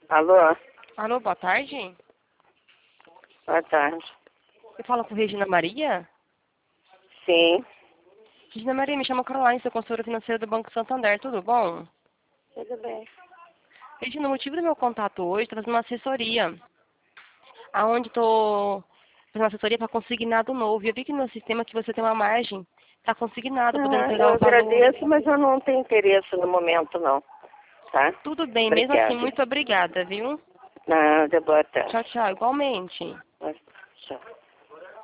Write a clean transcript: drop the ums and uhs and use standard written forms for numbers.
Alô? Alô, boa tarde. Boa tarde. Eu falo com Regina Maria? Sim. Regina Maria, me chama Caroline, sou consultora financeira do Banco Santander, tudo bom? Tudo bem. Regina, o motivo do meu contato hoje é fazendo uma assessoria. Aonde estou fazendo uma assessoria para consignado novo. E eu vi que no meu sistema que você tem uma margem para consignado, podendo pegar Eu o valor. agradeço, mas eu não tenho interesse no momento, não. Tá? Tudo bem, mesmo assim, Obrigada. muito obrigada, viu? Nada, boa tarde. Tchau, tchau, igualmente. Tchau.